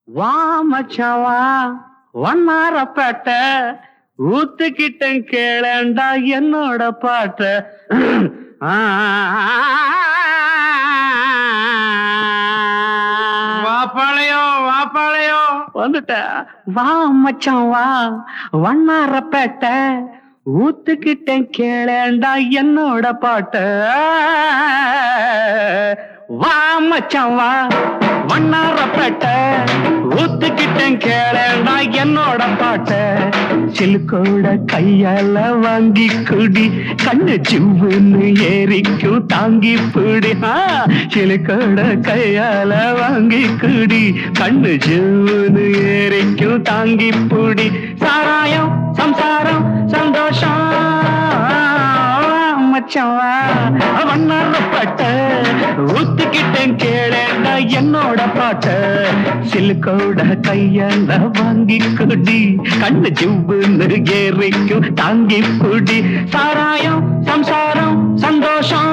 வா மச்சான் வா வண்ணாரப்பேட்ட ஊத்துக்கிட்டேன் கேளண்டா என்னோட பாட்ட. வாப்பாளையம் வந்துட்ட. வா மச்சான் வா வண்ணாரப்பேட்ட ஊத்துக்கிட்டேன் கேளண்டா என்னோட பாட்ட. வா மச்சான் வா வண்ணாரப்பேட்ட ஊத்துக்கிட்டேன் கேளண்டா என்னோட பாட்ட. சிலுக்கோட கையால வாங்கி குடி கண்ணு ஜிவ்வுன்னு ஏறிக்கும் தாங்கி பிடி. சிலுக்கோட கையால வாங்கி குடி கண்ணு ஜிவ்வுன்னு ஏறிக்கும் தாங்கி பிடி. சாராயம் சம்சாரம் சந்தோஷம் மச்சவா வண்ணாரப்பட்ட ஊத்துக்கிட்டேன் கேளேண்டா என்னோட பாட்ட. சிலுக்கோட கையால வாங்கி குடி கண்ணு ஜிவ்வுன்னு ஏறிக்கும் தாங்கி குடி. சாராயம் சம்சாரம் சந்தோஷம்.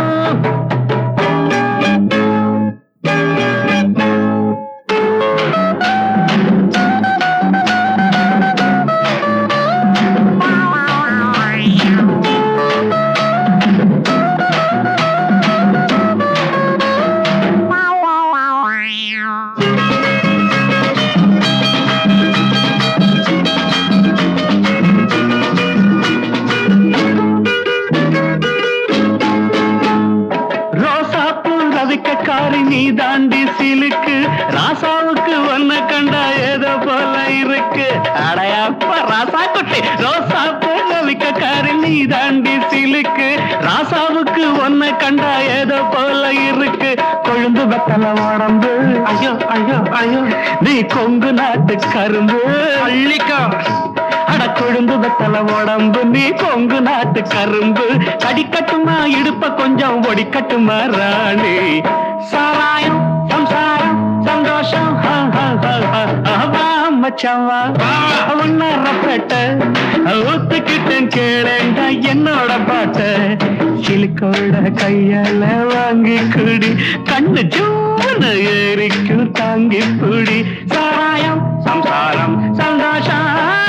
நீ தாண்டி சிலுக்கு ராசாவுக்கு ஒன்ன கண்டா ஏதோ போல இருக்கு. அடையாப்ப ராசா குட்டி ரோசா போவிக்காரி நீ தாண்டி சிலுக்கு ராசாவுக்கு ஒன்ன கண்டா ஏதோ போல இருக்கு. கொழுந்து வெத்தல உடம்பு ஐயோ ஐயோ ஐயோ நீ கொங்கு நாட்டு கரும்பு அள்ளிக்கா. அட கொழுந்து வெத்தல உடம்பு நீ கொங்கு நாட்டு கரும்பு. கடிக்கட்டுமா இடுப்ப கொஞ்சம் ஒடிக்கட்டுமா ராணி. சாராயம் சம்சாரம் சந்தோஷம் மச்சவா வண்ணாரப்பேட்ட ஊத்துக்கிட்டேன் கேளேண்டா என்னோட பாட்ட. சிலுக்கோட கையால வாங்கி குடி கண்ணு ஜூன்னு ஏறிக்கும் தாங்கி குடி. சாராயம் சம்சாரம் சந்தோஷம்.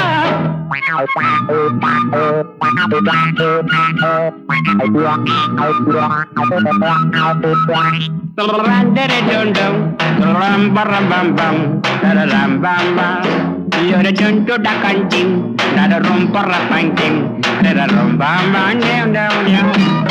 You're a tune to the canting, not a room for a painting, not a room down.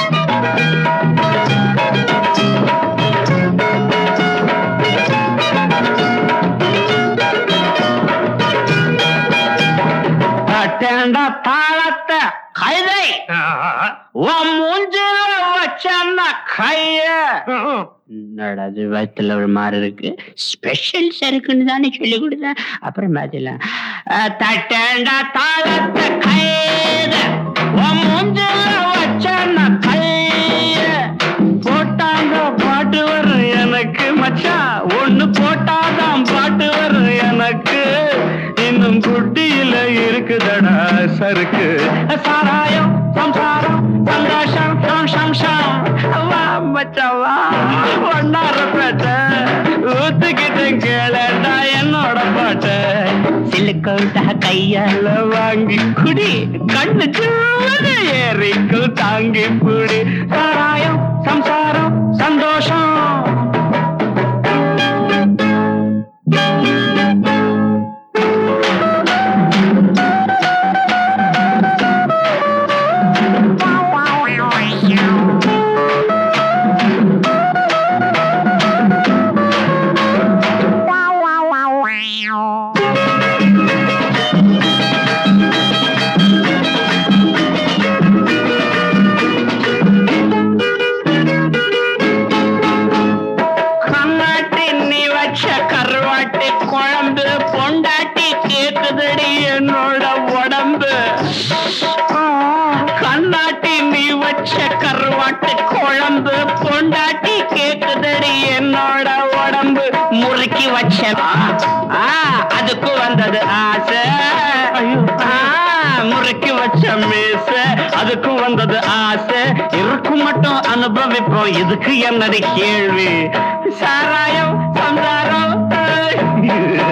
அட்டேண்ட தாளத்தை கைதை மூஞ்சில வச்ச கைய நடது வயத்துல ஒரு மாதிரி இருக்கு. ஸ்பெஷல் சருக்குன்னு தானே சொல்லி கொடுத்தேன். அப்புறம் பாத்தீங்களா தட்டேண்ட தாளத்தை கைத மூஞ்சில வச்ச கைய போட்டாங்க பாட்டு வரும் எனக்கு மச்சா. ஒண்ணு போட்டாதான் பாட்டு வரும் எனக்கு. இன்னும் குட்டியில இருக்குதடா சருக்கு. சாராயம் சம்சாரம் சந்தோஷம் சம்சம் மச்சவா வண்ணாரப்பேட்ட ஊத்துக்கிட்டேன் கேளேண்டா என்னோட பாட்ட. சிலுக்கோட கையால வாங்கி குடி கண்ணு ஜூன்னு ஏறிக்கும் தாங்கி குடி. சாராயம் சம்சாரம் சந்தோஷம். குழம்பு பொண்டாட்டி கேக்குதடி என்னோட உடம்பு. கண்ணாட்டி நீ வச்ச கருவாட்டு குழம்பு பொண்டாட்டி கேக்குதடி என்னோட உடம்பு. முறுக்கி வச்ச அதுக்கு வந்தது ஆசை. முறுக்கி வச்ச மீச அதுக்கு வந்தது ஆசை. இருக்கும் மட்டும் அனுபவிப்போம் இதுக்கு என்னது கேள்வி. சாராயம் சம்சாரம்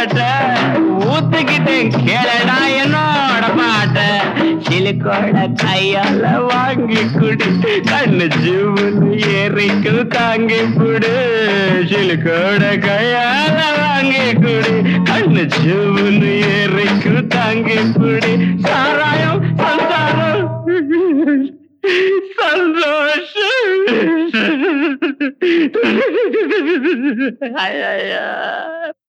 மாட்டேன் ஊத்துக்கிட்டேன் கேளடா என்னோட மாட்டேன் சிலுக்கோட கையால வாங்கி குடி கண்ணு ஜூன்னு ஏறிக்கு தாங்கி புடு சிலுக்கோட கையால வாங்கி குடி கண்ணு ஜூன்னு ஏறிக்கு தாங்கி புடி சாராயம் சந்தானம் சந்தோஷம்